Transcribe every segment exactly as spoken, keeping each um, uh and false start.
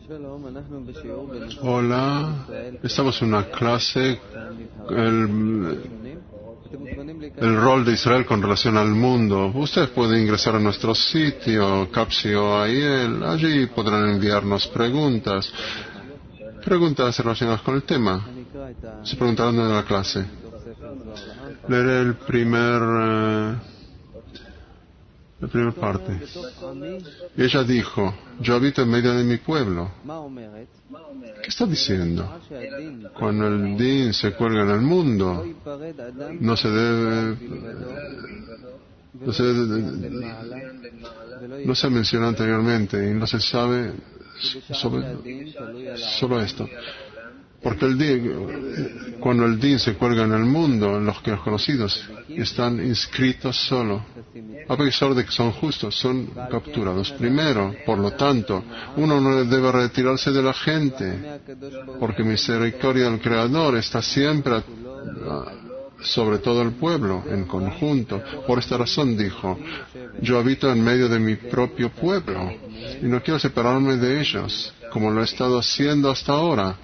Hola, estamos en una clase, el, el rol de Israel con relación al mundo. Usted puede ingresar a nuestro sitio, Capsio Aiel, allí podrán enviarnos preguntas, preguntas relacionadas con el tema. Se preguntarán en la clase. Leeré el primer... Uh, la primera parte. Y ella dijo, yo habito en medio de mi pueblo. ¿Qué está diciendo? Cuando el din se cuelga en el mundo, no se debe... No se, debe, no se mencionó anteriormente y no se sabe sobre solo esto. Porque el din, cuando el din se cuelga en el mundo, los que los conocidos están inscritos solo. A pesar de que son justos, son capturados primero. Por lo tanto, uno no debe retirarse de la gente, porque misericordia del Creador está siempre sobre todo el pueblo, en conjunto. Por esta razón dijo, yo habito en medio de mi propio pueblo, y no quiero separarme de ellos, como lo he estado haciendo hasta ahora.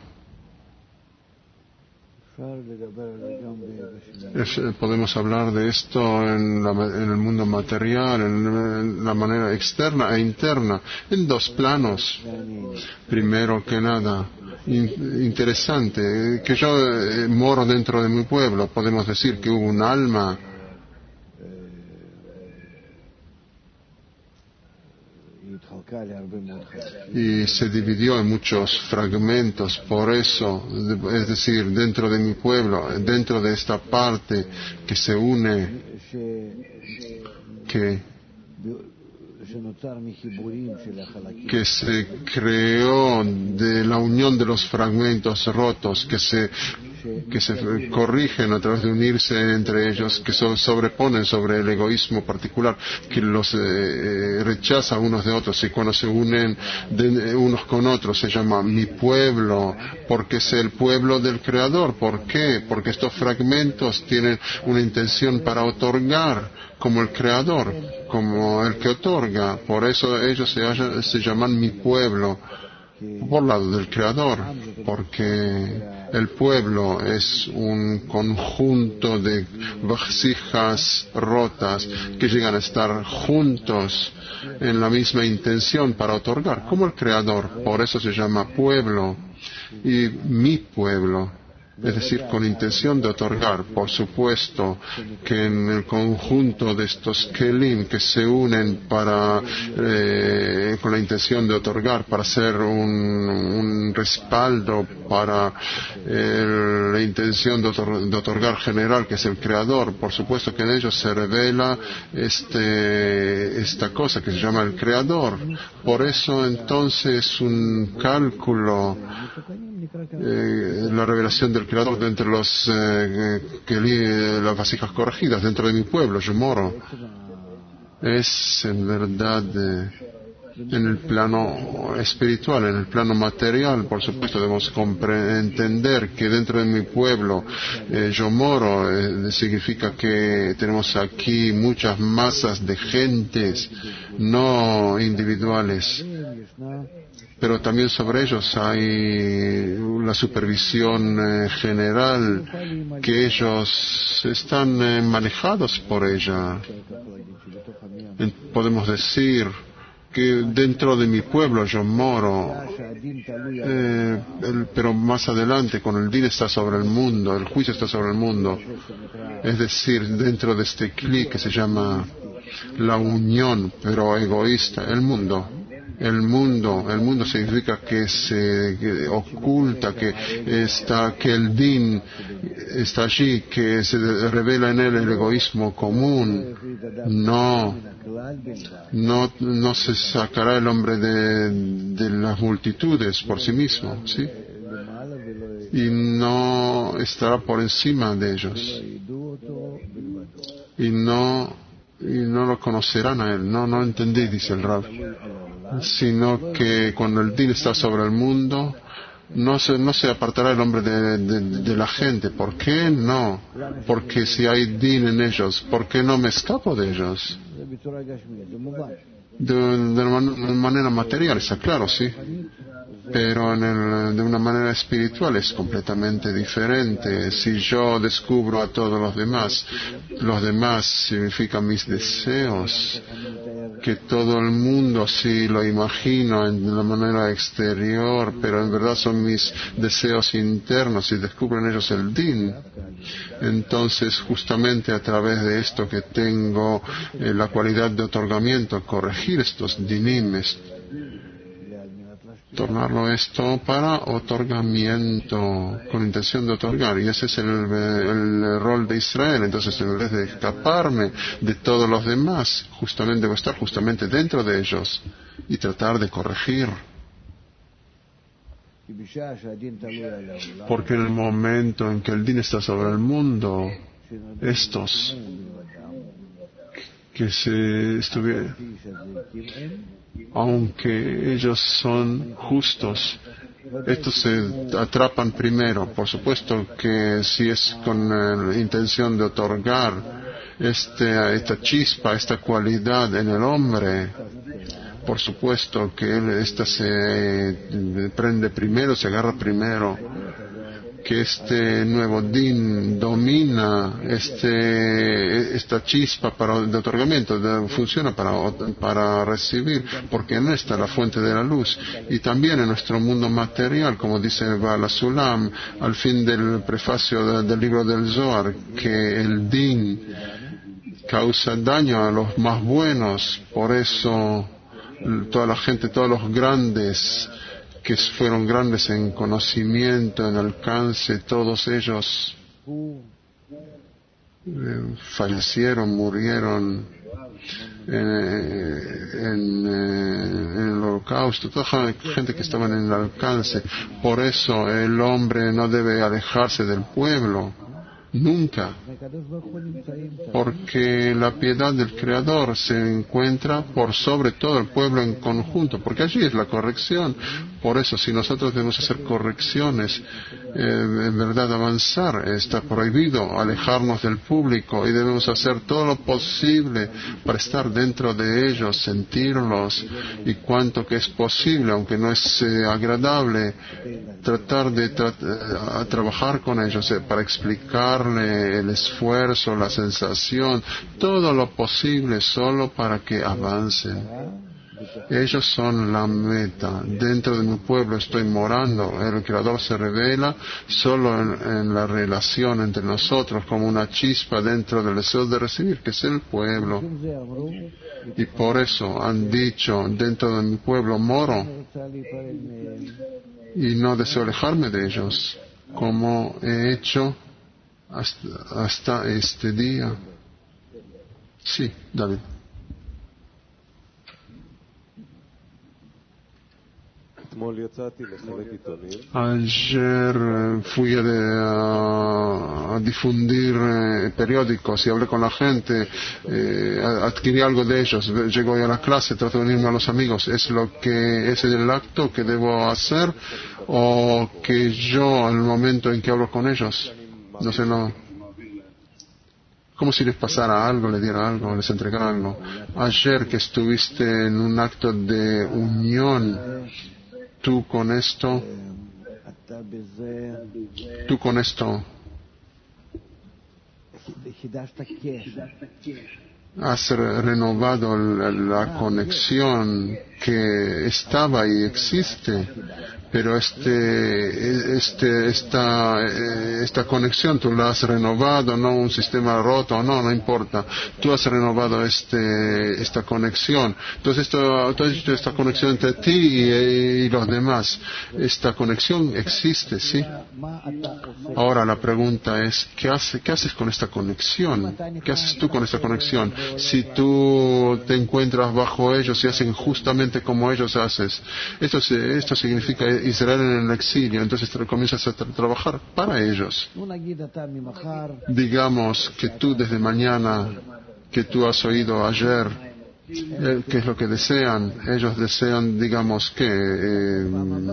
Es, podemos hablar de esto en, la, en el mundo material, en, en la manera externa e interna, en dos planos. Primero que nada, in, interesante, que yo eh, moro dentro de mi pueblo, podemos decir que hubo un alma y se dividió en muchos fragmentos. Por eso, es decir, dentro de mi pueblo, dentro de esta parte que se une, que que se creó de la unión de los fragmentos rotos, que se que se corrigen a través de unirse entre ellos, que se sobreponen sobre el egoísmo particular, que los eh, rechaza unos de otros, y cuando se unen de, unos con otros se llama mi pueblo, porque es el pueblo del Creador. ¿Por qué? Porque estos fragmentos tienen una intención para otorgar, como el Creador, como el que otorga. Por eso ellos se, haya, se llaman mi pueblo, por lado del Creador, porque el pueblo es un conjunto de vasijas rotas que llegan a estar juntos en la misma intención para otorgar, como el Creador. Por eso se llama pueblo y mi pueblo. Es decir, con intención de otorgar. Por supuesto que en el conjunto de estos kelim que se unen para eh, con la intención de otorgar, para ser un, un respaldo para eh, la intención de, otor- de otorgar general, que es el Creador, por supuesto que en ellos se revela este, esta cosa que se llama el Creador. Por eso entonces un cálculo, eh, la revelación del Creador dentro de los eh, que, las vasijas corregidas dentro de mi pueblo, yo moro, es en verdad eh, en el plano espiritual, en el plano material. Por supuesto debemos compre- entender que dentro de mi pueblo eh, yo moro, eh, significa que tenemos aquí muchas masas de gentes no individuales, pero también sobre ellos hay la supervisión eh, general, que ellos están eh, manejados por ella. Eh, podemos decir que dentro de mi pueblo yo moro, eh, el, pero más adelante, cuando el din está sobre el mundo, el juicio está sobre el mundo, es decir, dentro de este clic que se llama la unión, pero egoísta, el mundo. El mundo, el mundo significa que se que oculta, que está, que el din está allí, que se revela en él el egoísmo común. No, no, no se sacará el hombre de, de las multitudes por sí mismo, ¿sí? Y no estará por encima de ellos. Y no, y no lo conocerán a él. No, no entendí, dice el Rab. Sino que cuando el din está sobre el mundo, no se, no se apartará el hombre de, de, de la gente. ¿Por qué no? Porque si hay din en ellos, ¿por qué no me escapo de ellos? De, de man, manera material, está claro, sí. pero en el, de una manera espiritual es completamente diferente. Si yo descubro a todos los demás, los demás significan mis deseos, que todo el mundo sí lo imagino en la manera exterior, pero en verdad son mis deseos internos y descubren ellos el din. Entonces justamente a través de esto que tengo eh, la cualidad de otorgamiento, corregir estos dinimes, tornarlo esto para otorgamiento, con intención de otorgar, y ese es el, el rol de Israel. Entonces, en vez de escaparme de todos los demás, justamente debo estar justamente dentro de ellos y tratar de corregir. Porque en el momento en que el din está sobre el mundo, estos que se estuvieran, aunque ellos son justos, estos se atrapan primero. Por supuesto que si es con la intención de otorgar este, esta chispa, esta cualidad en el hombre, por supuesto que él, esta se prende primero, se agarra primero, que este nuevo din domina este, esta chispa para, de otorgamiento, de, funciona para, para recibir, porque en esta la fuente de la luz. Y también en nuestro mundo material, como dice Baal HaSulam al fin del prefacio de, del libro del Zohar, que el din causa daño a los más buenos, por eso toda la gente, todos los grandes que fueron grandes en conocimiento, en alcance, todos ellos eh, fallecieron, murieron en, en, en el holocausto, toda la gente que estaba en el alcance. Por eso el hombre no debe alejarse del pueblo, nunca, porque la piedad del Creador se encuentra por sobre todo el pueblo en conjunto, porque allí es la corrección. Por eso, si nosotros debemos hacer correcciones, eh, en verdad avanzar, está prohibido alejarnos del público y debemos hacer todo lo posible para estar dentro de ellos, sentirlos, y cuanto que es posible, aunque no es eh, agradable, tratar de tra a trabajar con ellos eh, para explicarle el esfuerzo, la sensación, todo lo posible solo para que avancen. Ellos son la meta. Dentro de mi pueblo estoy morando. El Creador se revela solo en, en la relación entre nosotros, como una chispa dentro del deseo de recibir, que es el pueblo. Y por eso han dicho, dentro de mi pueblo moro, y no deseo alejarme de ellos, como he hecho hasta, hasta este día. Sí, David. Ayer fui a, a, a difundir eh, periódicos y hablé con la gente, eh, adquirí algo de ellos. Llego a la clase, trato de unirme a los amigos. ¿Es lo que es el acto que debo hacer o que yo en el momento en que hablo con ellos? No sé, no. Como si les pasara algo, les diera algo, les entregara algo. Ayer que estuviste en un acto de unión, tú con esto, tú con esto has renovado la conexión que estaba y existe, pero este, este, esta, esta conexión tú la has renovado, no un sistema roto, no, no importa. Tú has renovado este, esta conexión. Entonces, esto, entonces esta conexión entre ti y, y los demás, esta conexión existe, ¿sí? Ahora la pregunta es, ¿qué, hace, ¿qué haces con esta conexión? ¿Qué haces tú con esta conexión? Si tú te encuentras bajo ellos y hacen justamente como ellos haces, esto, esto significa Israel en el exilio, entonces te comienzas a tra trabajar para ellos. Digamos que tú desde mañana, que tú has oído ayer, eh, qué es lo que desean, ellos desean, digamos, que eh,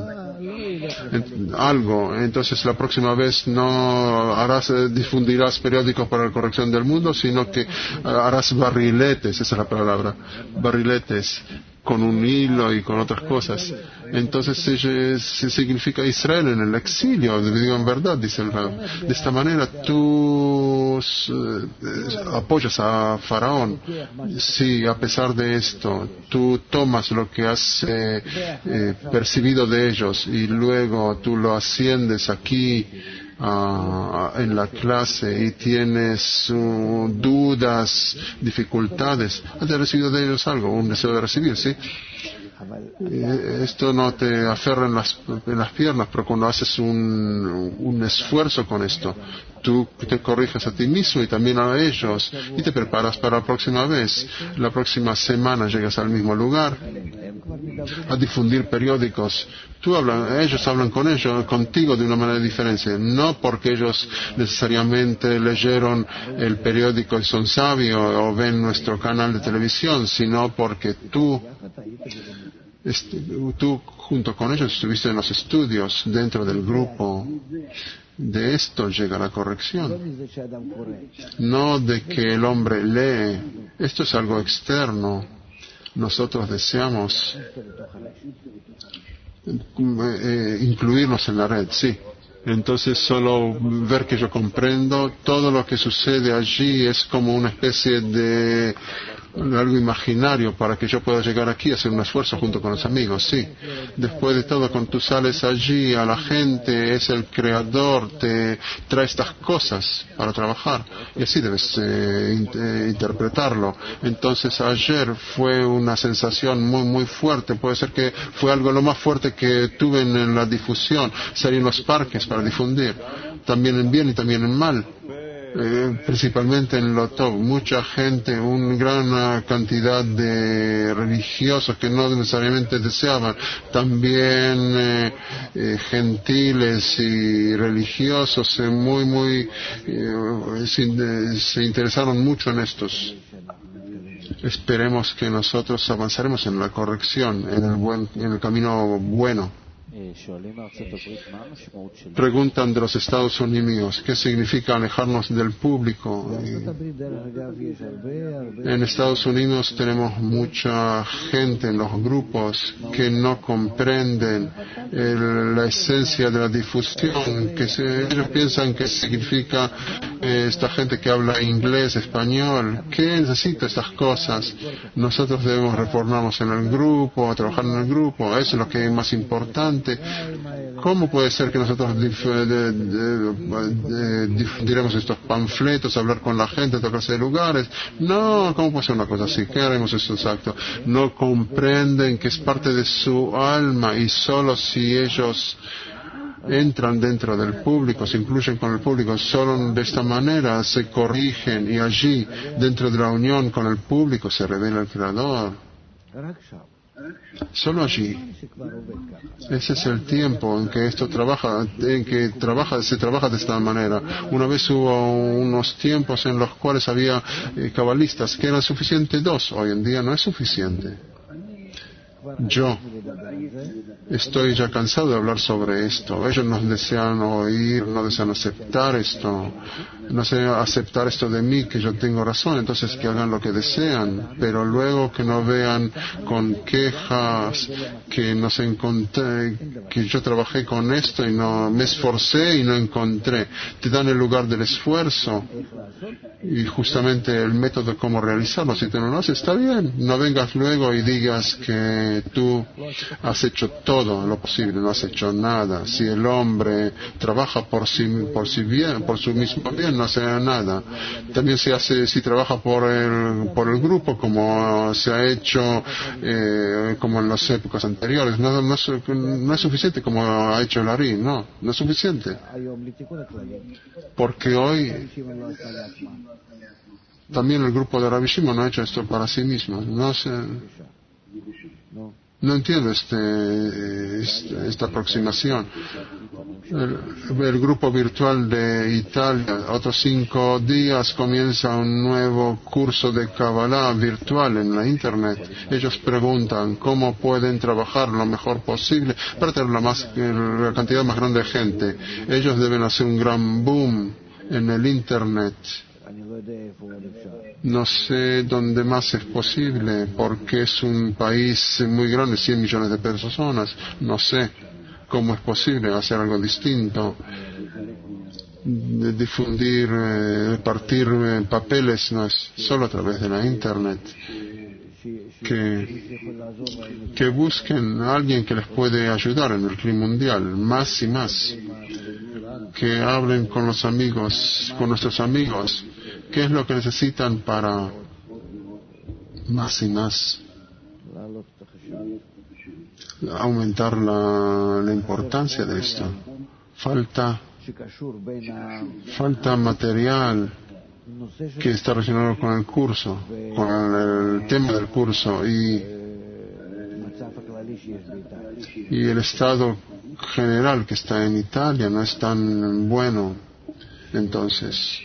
algo, entonces la próxima vez no harás, eh, difundirás periódicos para la corrección del mundo, sino que harás barriletes, esa es la palabra, barriletes, con un hilo y con otras cosas. Entonces ella, se significa Israel en el exilio, digo en verdad, dice el Rab. De esta manera tú eh, apoyas a Faraón. Sí, a pesar de esto, tú tomas lo que has eh, eh, percibido de ellos y luego tú lo asciendes aquí Uh, en la clase y tienes uh, dudas, dificultades, has recibido de ellos algo, un deseo de recibir, ¿sí? Eh, esto no te aferra en las, en las piernas, pero cuando haces un, un esfuerzo con esto, tú te corriges a ti mismo y también a ellos y te preparas para la próxima vez. La próxima semana llegas al mismo lugar a difundir periódicos. Tú hablan, ellos hablan con ellos, contigo de una manera diferente, no porque ellos necesariamente leyeron el periódico y son sabios o ven nuestro canal de televisión, sino porque tú tú junto con ellos estuviste en los estudios dentro del grupo. De esto llega la corrección, no de que el hombre lee. Esto es algo externo. Nosotros deseamos eh, incluirnos en la red, sí. Entonces solo ver que yo comprendo todo lo que sucede allí es como una especie de algo imaginario para que yo pueda llegar aquí a hacer un esfuerzo junto con los amigos, sí. Después de todo, cuando tú sales allí a la gente, es el creador, te trae estas cosas para trabajar y así debes eh, in- eh, interpretarlo. Entonces ayer fue una sensación muy muy fuerte, puede ser que fue algo lo más fuerte que tuve en, en la difusión, salir en los parques para difundir, también en bien y también en mal. Eh, principalmente en lo top, mucha gente, una gran cantidad de religiosos que no necesariamente deseaban, también eh, eh, gentiles y religiosos, eh, muy, muy, eh, se, se interesaron mucho en estos. Esperemos que nosotros avanzaremos en la corrección, en el buen, en el camino bueno. Preguntan de los Estados Unidos, ¿qué significa alejarnos del público? En Estados Unidos tenemos mucha gente en los grupos que no comprenden el, la esencia de la difusión, que se, ellos piensan que significa eh, esta gente que habla inglés, español. ¿Qué necesita estas cosas? Nosotros debemos reformarnos en el grupo, trabajar en el grupo, eso es lo que es más importante. ¿Cómo puede ser que nosotros dif- de, de, de, difundiremos estos panfletos, hablar con la gente, tocarse de lugares? No, ¿cómo puede ser una cosa así? ¿Qué haremos eso exacto? No comprenden que es parte de su alma y solo si ellos entran dentro del público, se incluyen con el público, solo de esta manera se corrigen y allí, dentro de la unión con el público, se revela el Creador. Solo allí. Ese es el tiempo en que esto trabaja, en que trabaja, se trabaja de esta manera. Una vez hubo unos tiempos en los cuales había eh, cabalistas que eran suficientes dos. Hoy en día no es suficiente. Yo estoy ya cansado de hablar sobre esto. Ellos no desean oír, no desean aceptar esto, no desean aceptar esto de mí, que yo tengo razón, entonces que hagan lo que desean, pero luego que no vean con quejas, que no se encontré, que yo trabajé con esto y no me esforcé y no encontré. Te dan el lugar del esfuerzo y justamente el método de cómo realizarlo. Si tú no lo haces, está bien. No vengas luego y digas que tú has hecho todo lo posible, no has hecho nada. Si el hombre trabaja por sí, por sí bien, por su mismo bien, no hace nada. También se hace, si trabaja por el, por el grupo, como se ha hecho, eh, como en las épocas anteriores, no, no, es, no es suficiente como ha hecho el Ari, no, no es suficiente. Porque hoy también el grupo de Rabbi Shimon no ha hecho esto para sí mismo. No sé, no entiendo este, este, esta aproximación. El, el grupo virtual de Italia, otros cinco días comienza un nuevo curso de Kabbalah virtual en la Internet. Ellos preguntan cómo pueden trabajar lo mejor posible para tener la, más, la cantidad más grande de gente. Ellos deben hacer un gran boom en el Internet. No sé dónde más es posible, porque es un país muy grande, cien millones de personas. No sé cómo es posible hacer algo distinto. De difundir, eh, repartir eh, papeles no es solo a través de la Internet. Que, que busquen a alguien que les puede ayudar en el clima mundial, más y más. Que hablen con los amigos, con nuestros amigos, qué es lo que necesitan para más y más aumentar la, la importancia de esto. Falta, falta material que está relacionado con el curso, con el, el tema del curso y, y el estado general que está en Italia no es tan bueno. Entonces,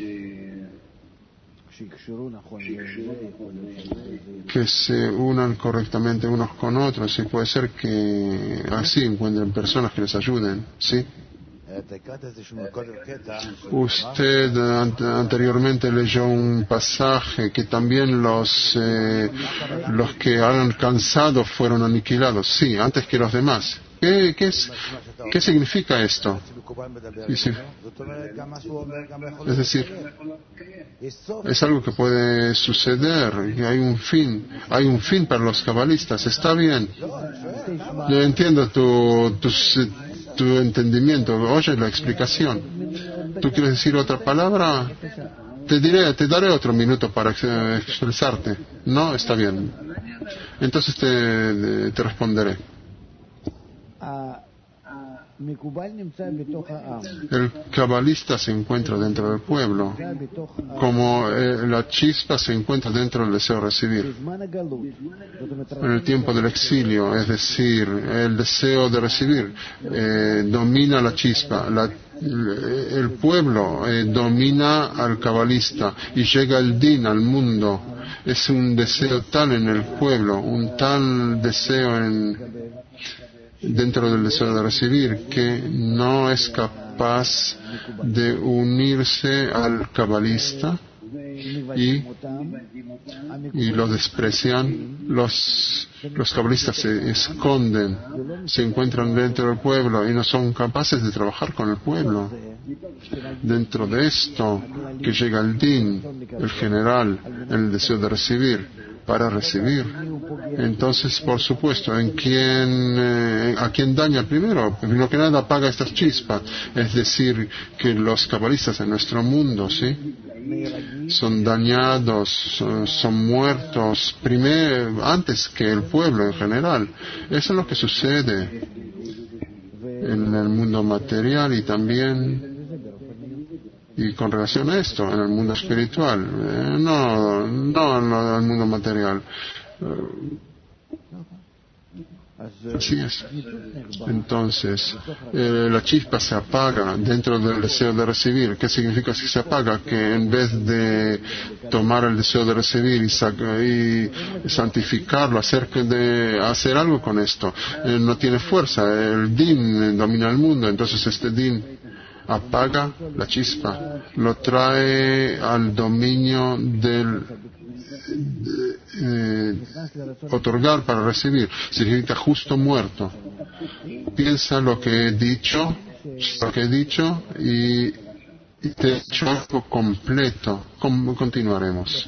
que se unan correctamente unos con otros y puede ser que así encuentren personas que les ayuden, ¿sí? Usted anteriormente leyó un pasaje que también los eh, los que han alcanzado fueron aniquilados, sí, antes que los demás. ¿Qué, qué, es, ¿Qué significa esto? Dice, es decir, es algo que puede suceder, y hay un fin, hay un fin para los cabalistas, está bien. Yo entiendo tu, tu, tu entendimiento, oye la explicación. ¿Tú quieres decir otra palabra? Te diré, te daré otro minuto para expresarte. No, está bien. Entonces te, te responderé. El cabalista se encuentra dentro del pueblo, como eh, la chispa se encuentra dentro del deseo de recibir. En el tiempo del exilio, es decir, el deseo de recibir eh, domina la chispa, la, el pueblo eh, domina al cabalista y llega el din al mundo. Es un deseo tal en el pueblo, un tal deseo en dentro del deseo de recibir, que no es capaz de unirse al cabalista y, y lo desprecian. Los, los cabalistas se esconden, se encuentran dentro del pueblo y no son capaces de trabajar con el pueblo. Dentro de esto, que llega el din, el general, el deseo de recibir, para recibir. Entonces, por supuesto, en quien, eh, a quien daña primero, primero que nada apaga estas chispas, es decir, que los cabalistas en nuestro mundo, ¿sí? Son dañados, son, son muertos primero, antes que el pueblo en general. Eso es lo que sucede en el mundo material y también y con relación a esto, en el mundo espiritual, eh, no, no en el mundo material. Eh, así es. Entonces, eh, la chispa se apaga dentro del deseo de recibir. ¿Qué significa si se apaga? Que en vez de tomar el deseo de recibir y, saca, y santificarlo, hacer, de, hacer algo con esto, eh, no tiene fuerza. El din domina el mundo, entonces este din apaga la chispa, lo trae al dominio del de, eh, otorgar para recibir, significa justo muerto. Piensa lo que he dicho, lo que he dicho y, y te he hecho algo completo. Com, continuaremos.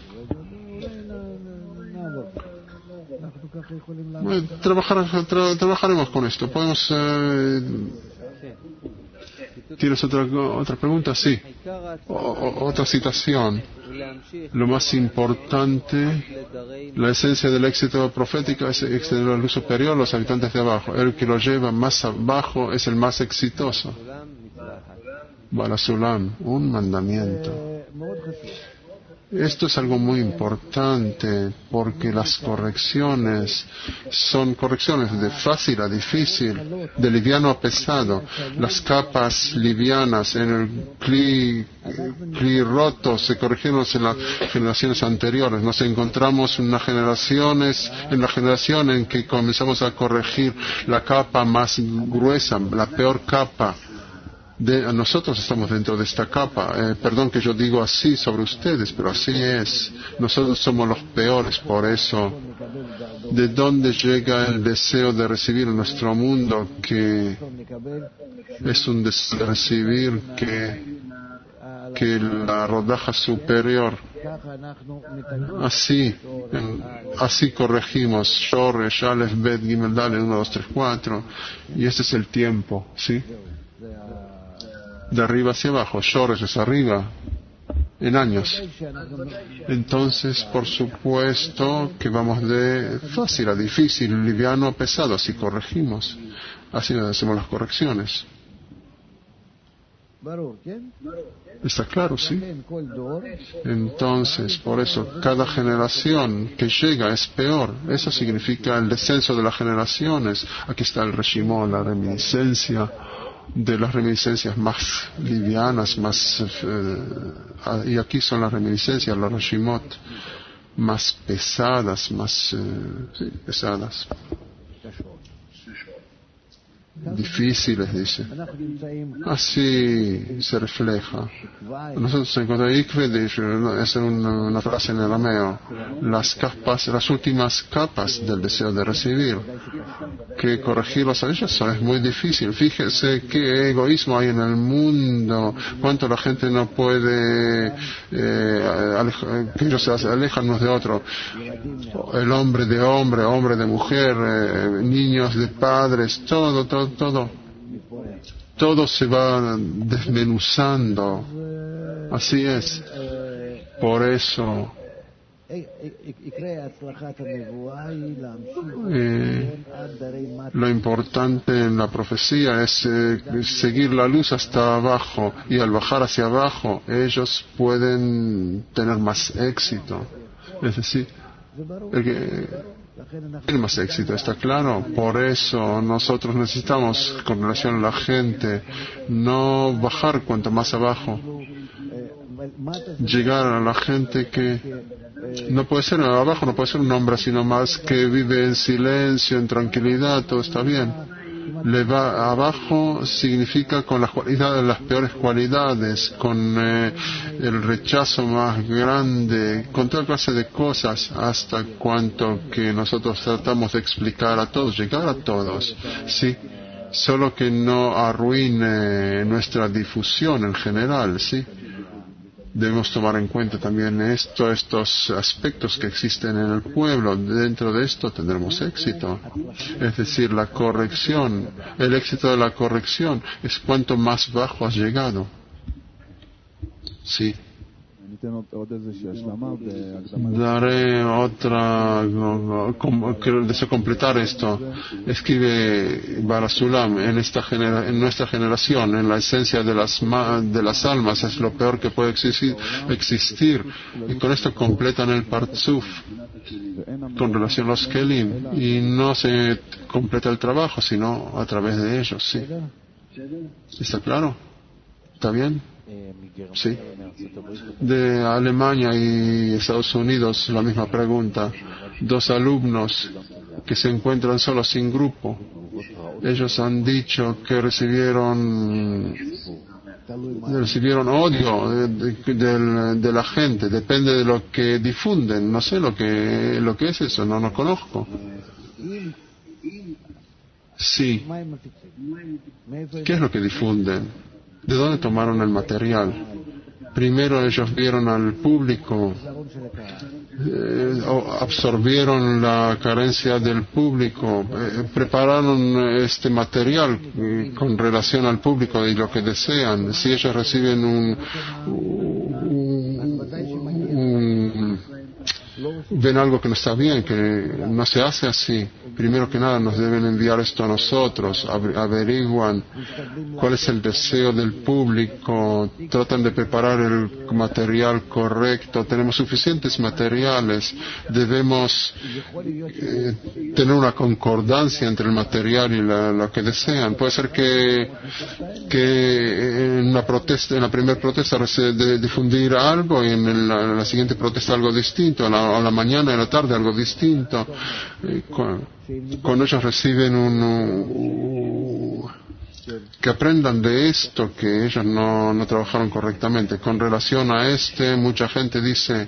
Bueno, trabajar, tra, trabajaremos con esto. Podemos. Eh, ¿Tienes otra, otra pregunta? Sí. O, o, otra citación. Lo más importante, la esencia del éxito profético es extender la luz superior a los habitantes de abajo. El que lo lleva más abajo es el más exitoso. Balasulam, un mandamiento. Esto es algo muy importante porque las correcciones son correcciones de fácil a difícil, de liviano a pesado. Las capas livianas en el cli, cli roto se corrigieron en las generaciones anteriores. Nos encontramos en las generaciones, en la generación en que comenzamos a corregir la capa más gruesa, la peor capa. De, nosotros estamos dentro de esta capa. Eh, perdón que yo digo así sobre ustedes, pero así es. Nosotros somos los peores, por eso. ¿De dónde llega el deseo de recibir en nuestro mundo? Que es un deseo de recibir que, que la rodaja superior. Así, así corregimos. Shoresh, Aleph, Bet, Gimel, Dalet, uno, dos, tres, cuatro. Y este es el tiempo, ¿sí? De arriba hacia abajo. Shoresh es arriba. En años. Entonces, por supuesto que vamos de fácil a difícil, liviano a pesado. Así corregimos. Así hacemos las correcciones. ¿Está claro, sí? Entonces, por eso, cada generación que llega es peor. Eso significa el descenso de las generaciones. Aquí está el Reshimon, la reminiscencia de las reminiscencias más livianas, más... Eh, y aquí son las reminiscencias, los Reshimot, más pesadas, más eh, sí, pesadas. Difíciles, dice. Así se refleja. Nosotros encontramos Ikve, es una, una frase en arameo, las capas, las últimas capas del deseo de recibir. Que corregirlos a ellos es muy difícil. Fíjese qué egoísmo hay en el mundo, cuánto la gente no puede, eh, aleja, que ellos se alejan unos de otros. El hombre de hombre, hombre de mujer, eh, niños de padres, todo, todo, todo. Todo se va desmenuzando. Así es. Por eso, Eh, lo importante en la profecía es eh, seguir la luz hasta abajo, y al bajar hacia abajo ellos pueden tener más éxito. Es decir, el que tiene más éxito, ¿está claro? Por eso nosotros necesitamos, con relación a la gente, no bajar cuanto más abajo, llegar a la gente que no puede ser abajo, no puede ser un hombre sino más que vive en silencio, en tranquilidad, todo está bien. Le va abajo significa con las cualidades, las peores cualidades, con eh, el rechazo más grande, con toda clase de cosas, hasta cuanto que nosotros tratamos de explicar a todos, llegar a todos, sí, solo que no arruine nuestra difusión en general, sí. Debemos tomar en cuenta también esto, estos aspectos que existen en el pueblo. Dentro de esto tendremos éxito. Es decir, la corrección, el éxito de la corrección es cuanto más bajo has llegado. Sí. Daré otra, deseo completar esto. Escribe Barasulam, en esta genera, en nuestra generación, en la esencia de las de las almas es lo peor que puede existir, existir. Y con esto completan el Partzuf con relación a los Kelim, y no se completa el trabajo sino a través de ellos. Sí. ¿Está claro? ¿Está bien? Sí. De Alemania y Estados Unidos la misma pregunta. Dos alumnos que se encuentran solos sin grupo. Ellos han dicho que recibieron recibieron odio de, de, de, de la gente. Depende de lo que difunden. No sé lo que lo que es eso. No lo conozco. Sí. ¿Qué es lo que difunden? ¿De dónde tomaron el material? Primero ellos vieron al público, eh, absorbieron la carencia del público, eh, prepararon este material eh, con relación al público y lo que desean. Si ellos reciben un, un, un ven algo que no está bien, que no se hace así, primero que nada nos deben enviar esto a nosotros, averiguan cuál es el deseo del público, tratan de preparar el material correcto, tenemos suficientes materiales, debemos eh, tener una concordancia entre el material y la, lo que desean. Puede ser que, que en la protesta, en la primera protesta de difundir algo y en la, en la siguiente protesta algo distinto, a la, a la mañana y a la tarde algo distinto. Eh, con, cuando ellos reciben un, un que aprendan de esto, que ellos no, no trabajaron correctamente. Con relación a este, mucha gente dice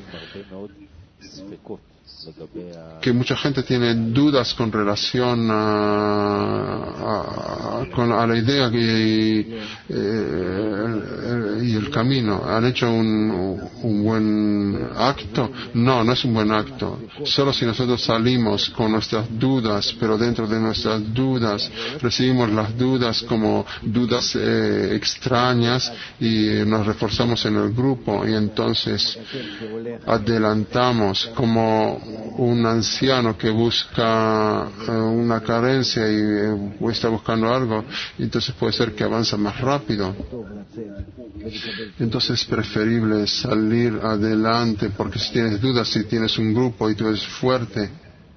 que mucha gente tiene dudas con relación a, a, a, con, a la idea que, eh, y el camino. ¿Han hecho un, un buen acto? No, no es un buen acto. Solo si nosotros salimos con nuestras dudas, pero dentro de nuestras dudas recibimos las dudas como dudas eh, extrañas y nos reforzamos en el grupo y entonces adelantamos como un anciano que busca uh, una carencia y uh, está buscando algo, entonces puede ser que avanza más rápido. Entonces es preferible salir adelante, porque si tienes dudas, si tienes un grupo y tú eres fuerte,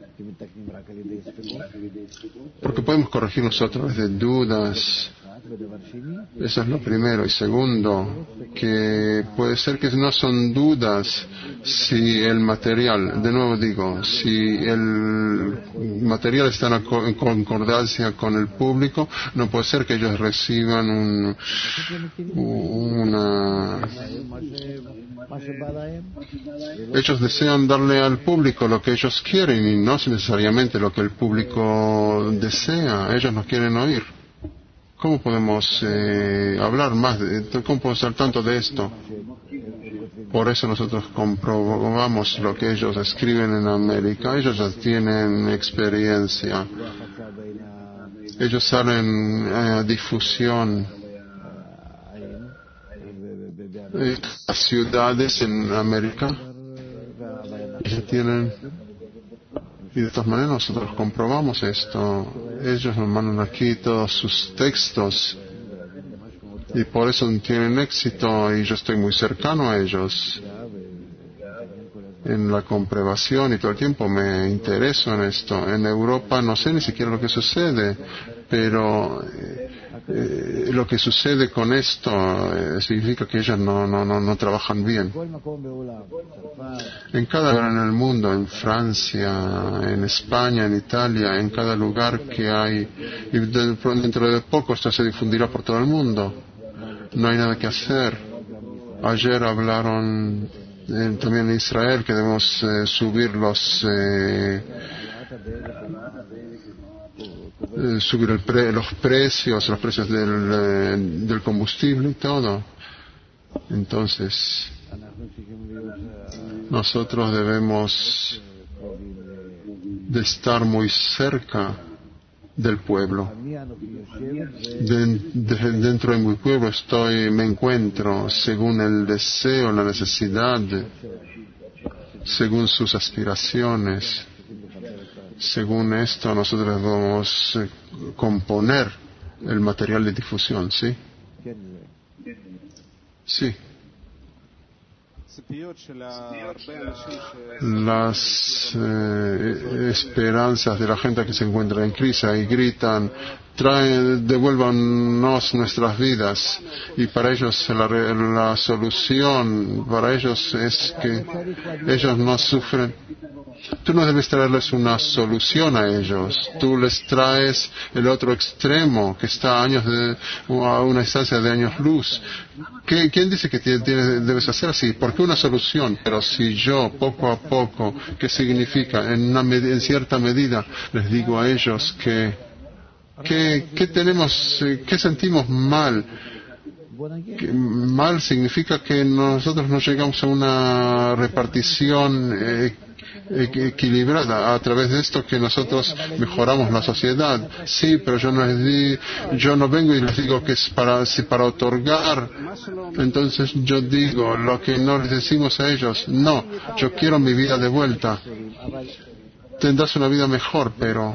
porque podemos corregir nosotros de dudas. Eso es lo primero. Y segundo, que puede ser que no son dudas si el material, de nuevo digo, si el material está en concordancia con el público, no puede ser que ellos reciban un, una... Ellos desean darle al público lo que ellos quieren y no necesariamente lo que el público desea. Ellos no quieren oír. ¿Cómo podemos eh, hablar más? De, ¿Cómo podemos hablar tanto de esto? Por eso nosotros comprobamos lo que ellos escriben en América. Ellos ya tienen experiencia. Ellos salen a difusión. Eh, las ciudades en América. Ellos tienen... Y de todas maneras nosotros comprobamos esto. Ellos nos mandan aquí todos sus textos y por eso tienen éxito y yo estoy muy cercano a ellos en la comprobación y todo el tiempo me intereso en esto. En Europa no sé ni siquiera lo que sucede, pero eh, lo que sucede con esto eh, significa que ellos no, no, no, no trabajan bien. En cada lugar en el mundo, en Francia, en España, en Italia, en cada lugar que hay, y dentro de poco esto se difundirá por todo el mundo. No hay nada que hacer. Ayer hablaron eh, también en Israel que debemos eh, subir los eh, eh, subir el pre, los precios, los precios del, eh, del combustible y todo. Entonces, nosotros debemos de estar muy cerca del pueblo. De, de, dentro de mi pueblo estoy, me encuentro según el deseo, la necesidad, según sus aspiraciones. Según esto nosotros vamos a componer el material de difusión, ¿sí? Sí. Las eh, esperanzas de la gente que se encuentra en crisis y gritan, traen, devuélvanos nuestras vidas, y para ellos la, la solución para ellos es que ellos no sufren. Tú no debes traerles una solución a ellos, tú les traes el otro extremo que está a años de, a una distancia de años luz. ¿Qué, ¿Quién dice que tiene, debes hacer así? ¿Por qué una solución? Pero si yo, poco a poco, ¿qué significa? En, una, en cierta medida, les digo a ellos que, que, que tenemos, que sentimos mal. Que mal significa que nosotros no llegamos a una repartición eh, equilibrada a través de esto, que nosotros mejoramos la sociedad. Sí, pero yo no les di, yo no vengo y les digo que es para, si para otorgar. Entonces yo digo lo que no les decimos a ellos. No, yo quiero mi vida de vuelta. Tendrás una vida mejor, pero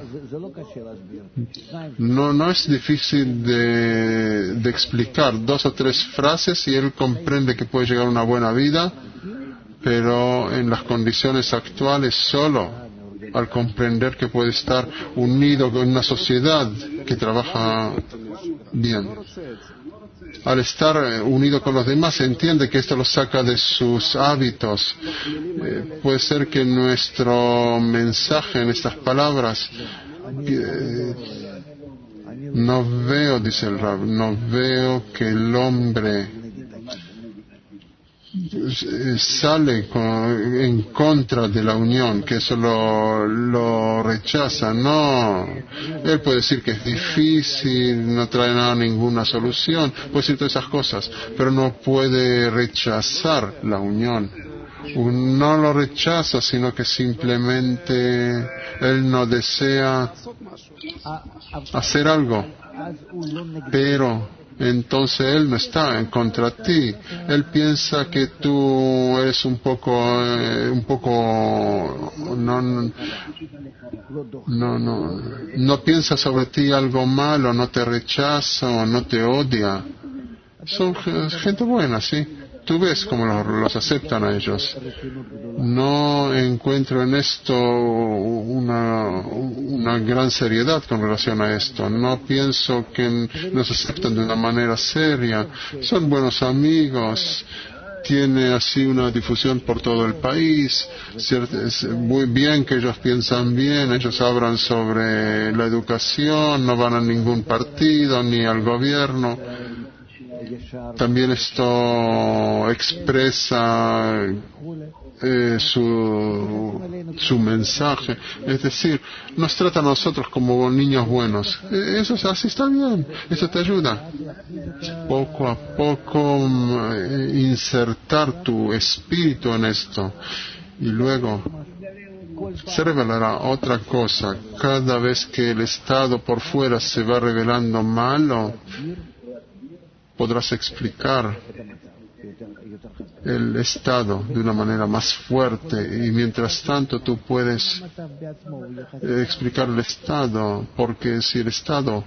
no, no es difícil de, de explicar dos o tres frases y él comprende que puede llegar a una buena vida. Pero en las condiciones actuales, solo al comprender que puede estar unido con una sociedad que trabaja bien, al estar unido con los demás, se entiende que esto lo saca de sus hábitos. Eh, puede ser que nuestro mensaje en estas palabras eh, No veo, dice el Rab, no veo que el hombre sale con, en contra de la unión, que eso lo, lo rechaza. No, él puede decir que es difícil, no trae nada, ninguna solución, puede decir todas esas cosas, pero no puede rechazar la unión. No lo rechaza, sino que simplemente él no desea hacer algo, pero entonces él no está en contra de ti. Él piensa que tú eres un poco, eh, un poco, no, no, no, no piensa sobre ti algo malo, no te rechaza o no te odia. Son gente buena, sí. Tú ves cómo los, los aceptan a ellos. No encuentro en esto una, una gran seriedad con relación a esto. No pienso que nos aceptan de una manera seria. Son buenos amigos. Tiene así una difusión por todo el país. Es muy bien que ellos piensan bien. Ellos hablan sobre la educación. No van a ningún partido ni al gobierno. También esto expresa eh, su, su mensaje, es decir, nos trata a nosotros como niños buenos. Eh, eso así está bien, eso te ayuda. Poco a poco eh, insertar tu espíritu en esto y luego se revelará otra cosa. Cada vez que el estado por fuera se va revelando malo, podrás explicar el estado de una manera más fuerte y mientras tanto tú puedes eh, explicar el estado, porque si el estado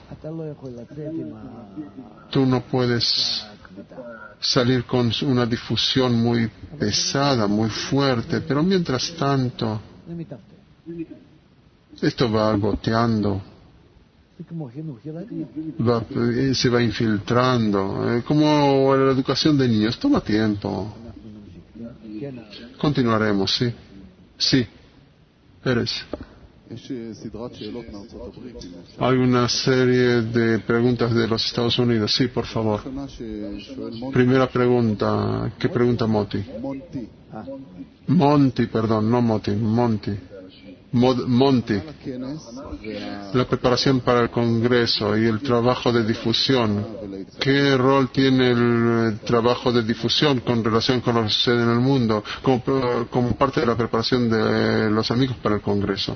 tú no puedes salir con una difusión muy pesada, muy fuerte, pero mientras tanto esto va goteando. Va, se va infiltrando, eh, como la educación de niños, toma tiempo. Continuaremos, sí. Sí, Pérez. Hay una serie de preguntas de los Estados Unidos, sí, por favor. Primera pregunta, ¿qué pregunta Moti? Monty, perdón, no Moti, Monty. Mod, Monty, la preparación para el Congreso y el trabajo de difusión. ¿Qué rol tiene el trabajo de difusión con relación con lo que sucede en el mundo como, como parte de la preparación de los amigos para el Congreso?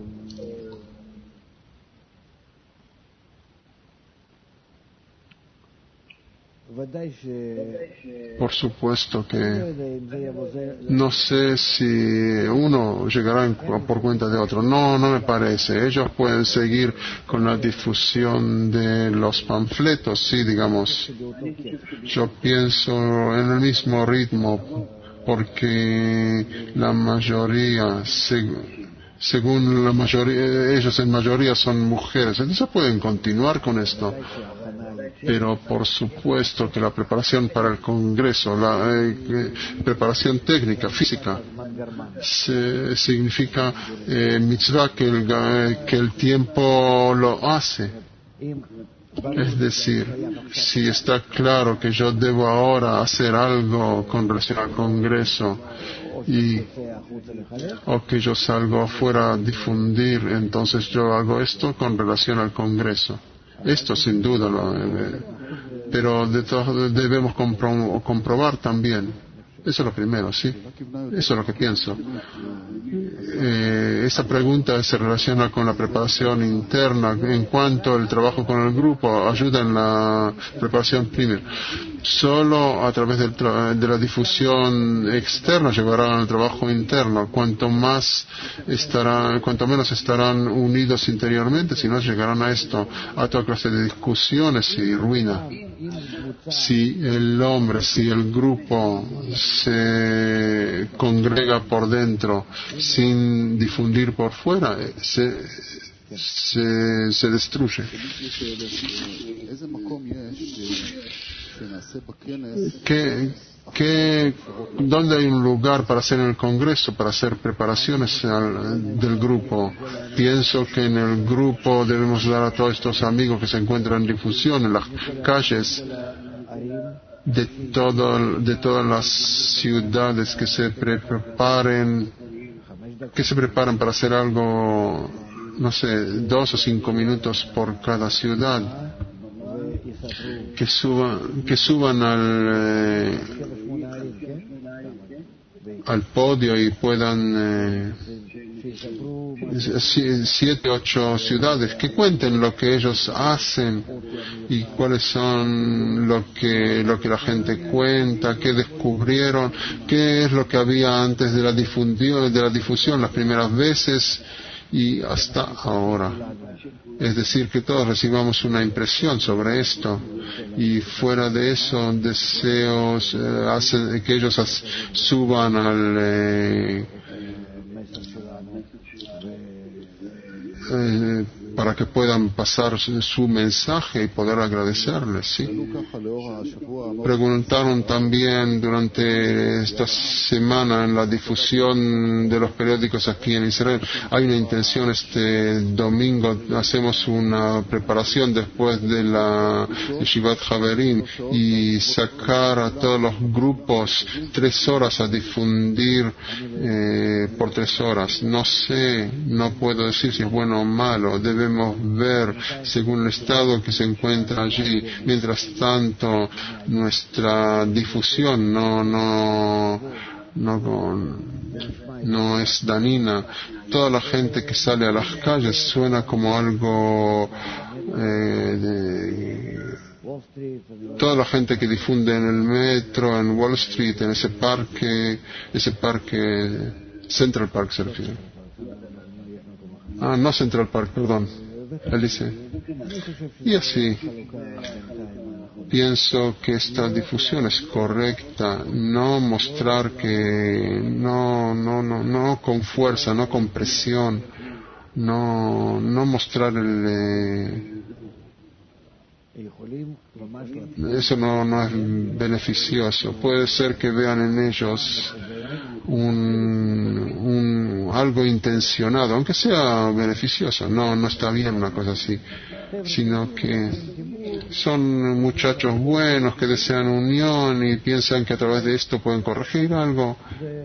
Por supuesto que no sé si uno llegará en, por cuenta de otro. No, no me parece. Ellos pueden seguir con la difusión de los panfletos, sí, digamos. Yo pienso en el mismo ritmo, porque la mayoría, seg- según la mayoría, ellos en mayoría son mujeres. Entonces pueden continuar con esto. Pero por supuesto que la preparación para el Congreso, la eh, preparación técnica, física, se, significa eh, mitzvah que el, eh, que el tiempo lo hace. Es decir, si está claro que yo debo ahora hacer algo con relación al Congreso y o que yo salgo afuera a difundir, entonces yo hago esto con relación al Congreso. Esto sin duda, lo, eh, pero de todo, debemos compro, comprobar también. Eso es lo primero, sí. Eso es lo que pienso. Eh, esa pregunta se relaciona con la preparación interna en cuanto al trabajo con el grupo ayuda en la preparación primera. Solo a través del tra- de la difusión externa llegarán al trabajo interno. Cuanto más estarán, cuanto menos estarán unidos interiormente, si no llegarán a esto, a toda clase de discusiones y ruina. Si el hombre, si el grupo se congrega por dentro sin difundir por fuera, se, se, se destruye. ¿Qué, qué, ¿Dónde hay un lugar para hacer en el Congreso, para hacer preparaciones al, del grupo? Pienso que en el grupo debemos dar a todos estos amigos que se encuentran en difusión en las calles de, todo, de todas las ciudades que se preparen, que se preparan para hacer algo, no sé, dos o cinco minutos por cada ciudad. Que suban, que suban al, eh, al podio y puedan, eh, siete, ocho ciudades, que cuenten lo que ellos hacen y cuáles son lo que, lo que la gente cuenta, qué descubrieron, qué es lo que había antes de la difusión, de la difusión las primeras veces y hasta ahora. Es decir, que todos recibamos una impresión sobre esto y fuera de eso deseos eh, hace, que ellos as, suban al eh, eh, para que puedan pasar su, su mensaje y poder agradecerles, ¿sí? Preguntaron también durante esta semana en la difusión de los periódicos aquí en Israel, hay una intención este domingo, hacemos una preparación después de la Yeshivat Haverim y sacar a todos los grupos tres horas a difundir eh, por tres horas. No sé, no puedo decir si es bueno o malo, debe Debemos ver según el estado que se encuentra allí. Mientras tanto, nuestra difusión no, no, no, no es dañina. Toda la gente que sale a las calles suena como algo eh, de, toda la gente que difunde en el metro, en Wall Street, en ese parque, ese parque, Central Park se refiere. Ah, no Central Park, perdón, el liceo. Y así, pienso que esta difusión es correcta, no mostrar que, no, no, no, no con fuerza, no con presión, no, no mostrar el, eh, eso no, no es beneficioso. Puede ser que vean en ellos un, un algo intencionado, aunque sea beneficioso. No, no está bien una cosa así, sino que son muchachos buenos que desean unión y piensan que a través de esto pueden corregir algo.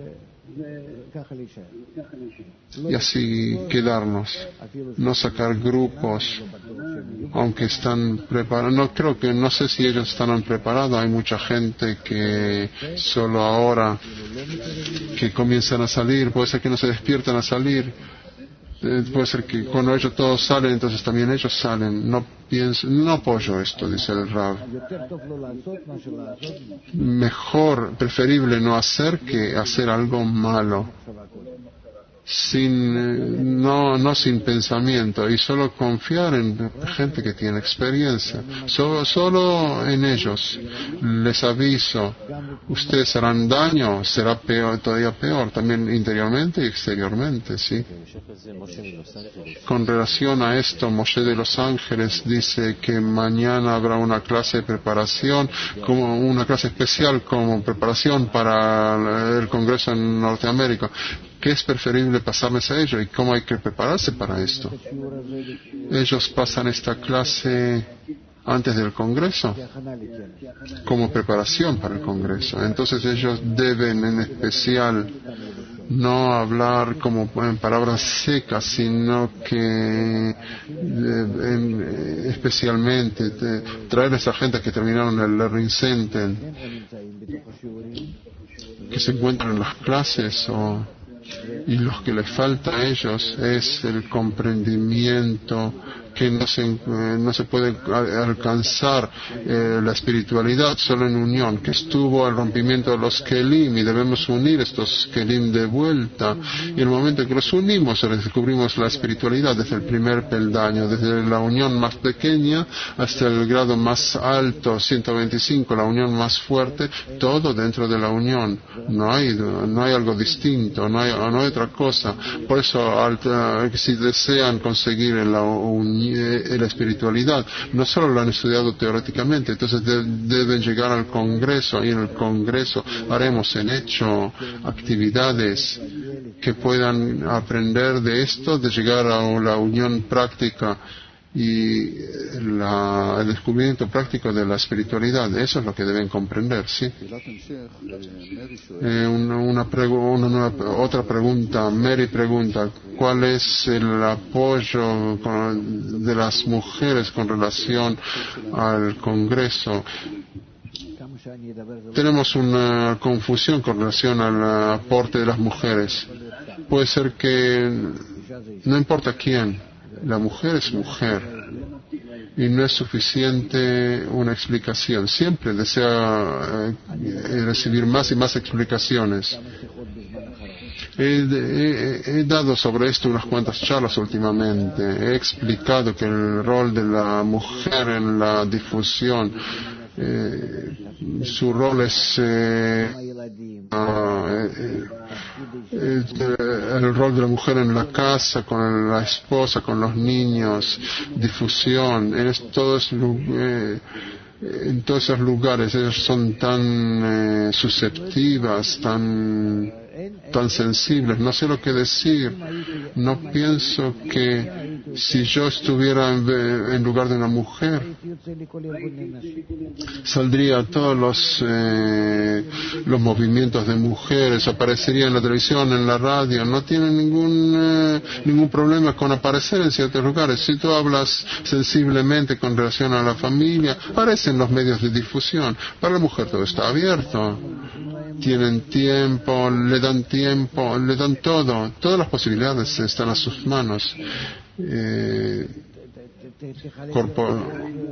Y así quedarnos, no sacar grupos, aunque están preparados. No creo que, no sé si ellos están preparados. Hay mucha gente que solo ahora que comienzan a salir, puede ser que no se despiertan a salir. Eh, puede ser que cuando ellos todos salen, entonces también ellos salen. No pienso, no apoyo esto, dice el Rab. Mejor, preferible no hacer que hacer algo malo. Sin, no, no sin pensamiento y solo confiar en gente que tiene experiencia. Solo, solo en ellos. Les aviso, ustedes harán daño, será peor, todavía peor, también interiormente y exteriormente, ¿sí? Con relación a esto, Moshe de Los Ángeles dice que mañana habrá una clase de preparación, como una clase especial como preparación para el Congreso en Norteamérica. ¿Qué es preferible pasarles a ellos y cómo hay que prepararse para esto? Ellos pasan esta clase antes del Congreso como preparación para el Congreso. Entonces ellos deben en especial no hablar como en palabras secas, sino que eh, en, especialmente te, traer a esa gente que terminaron el Learning Center, que se encuentran en las clases o y lo que les falta a ellos es el comprendimiento que no se, eh, no se puede alcanzar eh, la espiritualidad solo en unión, que estuvo el rompimiento de los kelim y debemos unir estos kelim de vuelta. Y en el momento en que los unimos, descubrimos la espiritualidad desde el primer peldaño, desde la unión más pequeña hasta el grado más alto, ciento veinticinco, la unión más fuerte, todo dentro de la unión. No hay, no hay algo distinto, no hay, no hay otra cosa. Por eso, al, uh, si desean conseguir la, uh, la espiritualidad, no solo lo han estudiado teóricamente, entonces de, deben llegar al Congreso, y en el Congreso haremos en hecho actividades que puedan aprender de esto, de llegar a la unión práctica y la, el descubrimiento práctico de la espiritualidad. Eso es lo que deben comprender, ¿sí? Eh, una, una, pregu- una, una otra pregunta. Mary pregunta, ¿cuál es el apoyo con, de las mujeres con relación al Congreso? Tenemos una confusión con relación al aporte de las mujeres. Puede ser que no importa quién, la mujer es mujer y no es suficiente una explicación. Siempre desea eh, recibir más y más explicaciones. He, he, he dado sobre esto unas cuantas charlas últimamente. He explicado que el rol de la mujer en la difusión, Eh, su rol es eh, uh, eh, eh, el rol de la mujer en la casa, con la esposa, con los niños, difusión, en es, todos, eh, en todos esos lugares. Ellos son tan eh, susceptivas, tan tan sensibles, no sé lo que decir. No pienso que si yo estuviera en, en lugar de una mujer, saldría todos los eh, los movimientos de mujeres, aparecería en la televisión, en la radio. No tienen ningún eh, ningún problema con aparecer en ciertos lugares. Si tú hablas sensiblemente con relación a la familia, aparecen los medios de difusión. Para la mujer todo está abierto. Tienen tiempo, le dan tiempo, le dan todo, todas las posibilidades están a sus manos. Eh, corpo,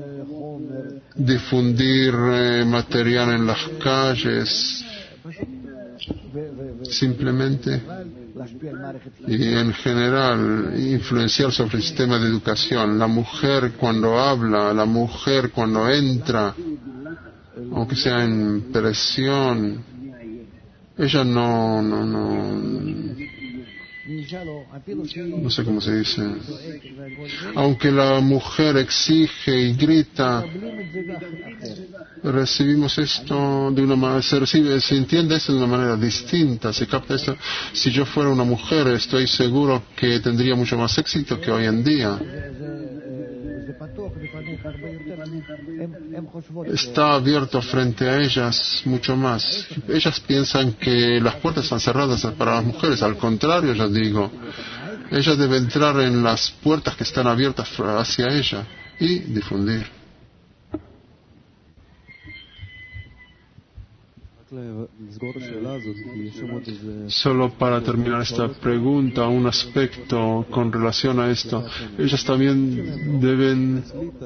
difundir eh, material en las calles, simplemente, y en general influenciar sobre el sistema de educación. La mujer cuando habla, la mujer cuando entra, aunque sea en presión, ella no, no, no, no sé cómo se dice. Aunque la mujer exige y grita, recibimos esto de una manera, se recibe, se entiende esto de una manera distinta, se capta esto. Si yo fuera una mujer, estoy seguro que tendría mucho más éxito que hoy en día. Está abierto frente a ellas mucho más. Ellas piensan que las puertas están cerradas para las mujeres. Al contrario, yo digo, ella debe entrar en las puertas que están abiertas hacia ella y difundir. Solo para terminar esta pregunta, un aspecto con relación a esto. Ellas también deben...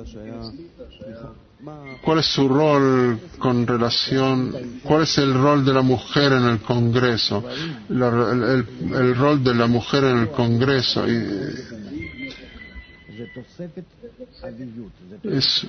¿Cuál es su rol con relación, cuál es el rol de la mujer en el Congreso? La, el, el, el rol de la mujer en el Congreso. Y, es,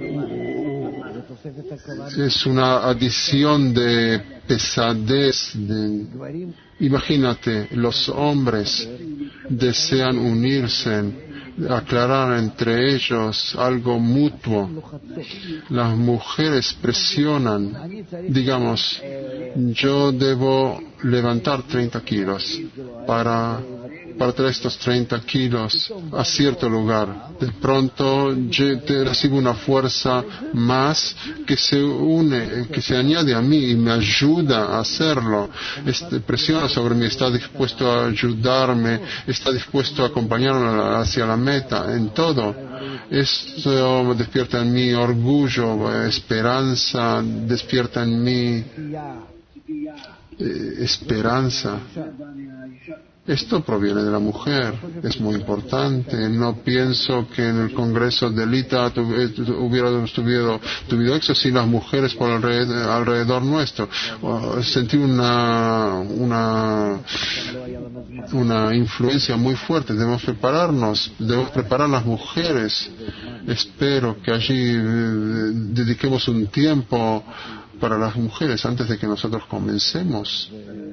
es una adición de pesadez. De, imagínate, los hombres desean unirse, aclarar entre ellos algo mutuo. Las mujeres presionan, digamos, yo debo levantar treinta kilos para, para traer estos treinta kilos a cierto lugar. De pronto yo te recibo una fuerza más que se une, que se añade a mí y me ayuda a hacerlo. Este, presiona sobre mí, está dispuesto a ayudarme, está dispuesto a acompañarme hacia la meta, en todo. Esto despierta en mí orgullo, esperanza, despierta en mí eh, esperanza. Esto proviene de la mujer, es muy importante. No pienso que en el Congreso de Lita hubiera tuvido, tuvido éxito sin las mujeres por alrededor, alrededor nuestro. Sentí una, una, una influencia muy fuerte. Debemos prepararnos, debemos preparar a las mujeres. Espero que allí eh, dediquemos un tiempo para las mujeres antes de que nosotros comencemos.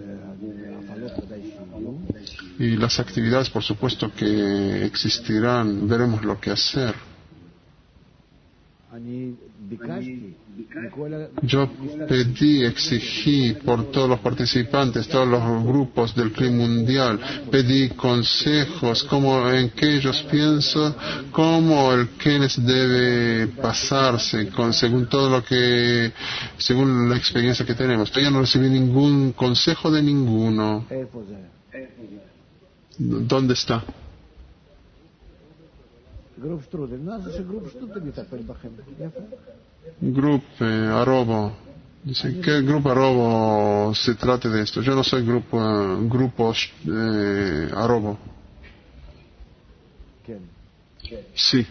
Y las actividades, por supuesto, que existirán, veremos lo que hacer. Yo pedí, exigí por todos los participantes, todos los grupos del C L I mundial, pedí consejos, cómo, en qué ellos piensan, cómo el Knesset debe pasarse, con, según todo lo que, según la experiencia que tenemos. Todavía no recibí ningún consejo de ninguno. ¿Dónde está? Grupo eh, Arobo. Dice, ¿qué grupo Arobo se trate de esto? Yo no soy grupo, uh, grupo eh, Arobo. Sí.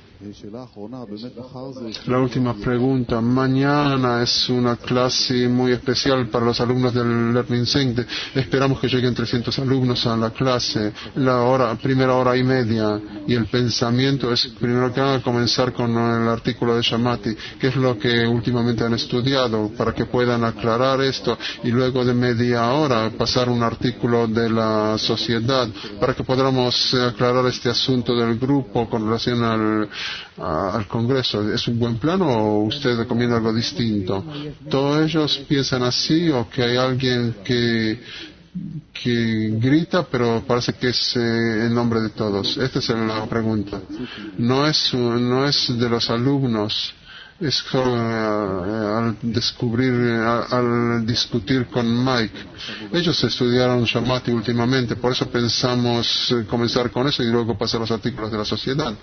La última pregunta. Mañana es una clase muy especial para los alumnos del Learning Center. Esperamos que lleguen trescientos alumnos a la clase, la hora, primera hora y media. Y el pensamiento es, primero que nada, comenzar con el artículo de Shamati, que es lo que últimamente han estudiado, para que puedan aclarar esto. Y luego de media hora pasar un artículo de la sociedad, para que podamos aclarar este asunto del grupo con relación al al Congreso. ¿Es un buen plan o usted recomienda algo distinto? ¿Todos ellos piensan así o que hay alguien que que grita pero parece que es eh, en nombre de todos? Esta es la pregunta. No es, no es de los alumnos. Es uh, al descubrir, uh, al discutir con Mike. Ellos estudiaron Shamati últimamente, por eso pensamos uh, comenzar con eso y luego pasar los artículos de la sociedad.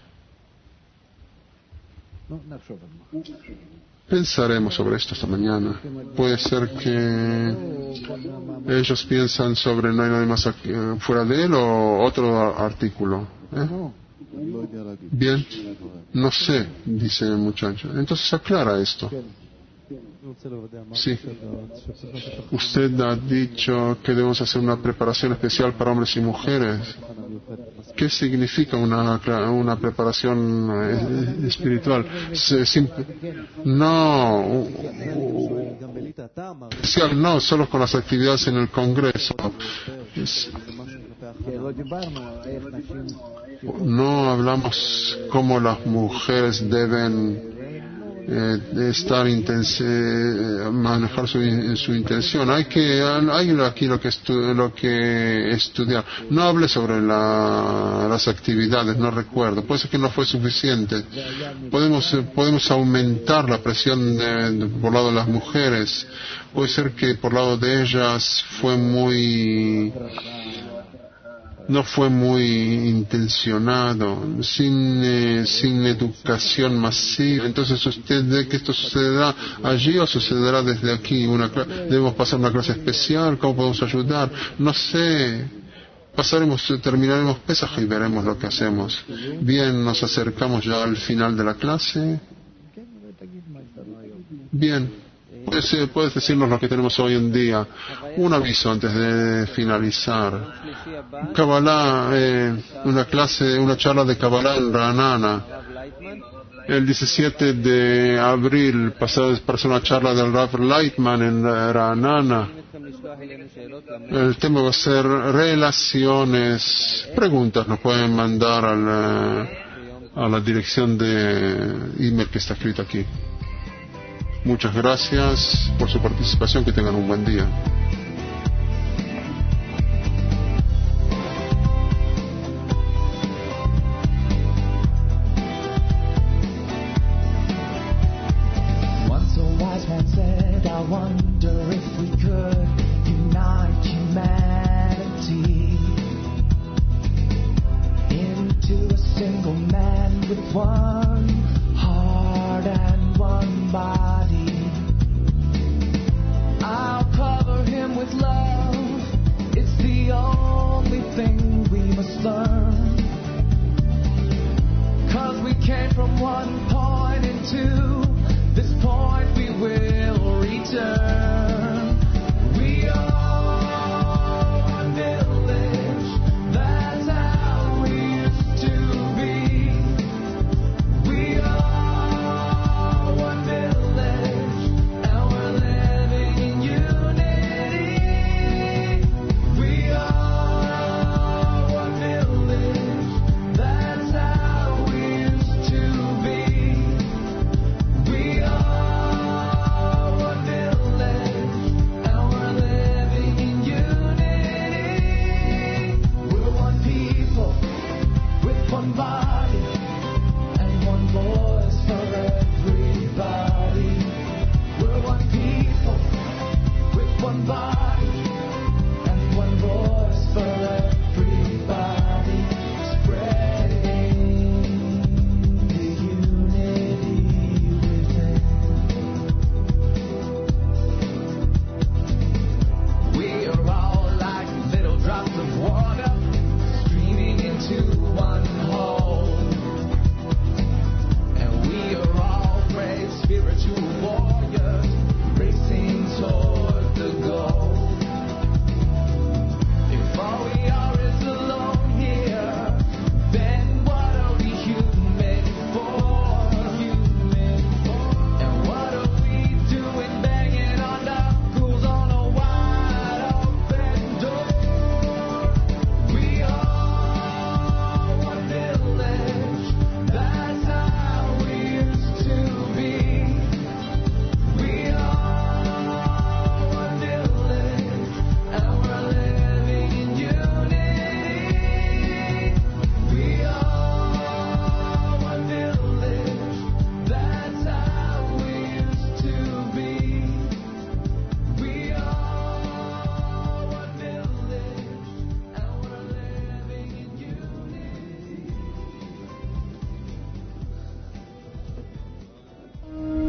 Pensaremos sobre esto esta mañana. Puede ser que ellos piensan sobre no hay nadie más aquí, fuera de él o otro artículo. ¿Eh? Bien, no sé, dice el muchacho. Entonces aclara esto. Sí. Usted ha dicho que debemos hacer una preparación especial para hombres y mujeres. ¿Qué significa una, una preparación eh, espiritual? Se, sim, no, especial no, solo con las actividades en el Congreso. Es, no hablamos cómo las mujeres deben Eh, estar intense, eh, manejar su, su intención. Hay que hay aquí lo que estu, lo que estudiar. No hable sobre la, las actividades, no recuerdo. Puede ser que no fue suficiente. Podemos podemos aumentar la presión de, de, por lado de las mujeres. Puede ser que por lado de ellas fue muy no fue muy intencionado, sin eh, sin educación masiva. Entonces, ¿usted ve que esto sucederá allí o sucederá desde aquí? Una, ¿Debemos pasar una clase especial? ¿Cómo podemos ayudar? No sé. Pasaremos, terminaremos Pesaj y veremos lo que hacemos. Bien, nos acercamos ya al final de la clase. Bien. Puedes, puedes decirnos lo que tenemos hoy en día. Un aviso antes de finalizar. Kabbalah, eh, una clase, una charla de Kabbalah en Ra'anana. El diecisiete de abril pasó una charla del Rav Lightman en Ra'anana. El tema va a ser relaciones. Preguntas nos pueden mandar al, a la dirección de email que está escrita aquí. Muchas gracias por su participación. Que tengan un buen día. Once a wise man said, I want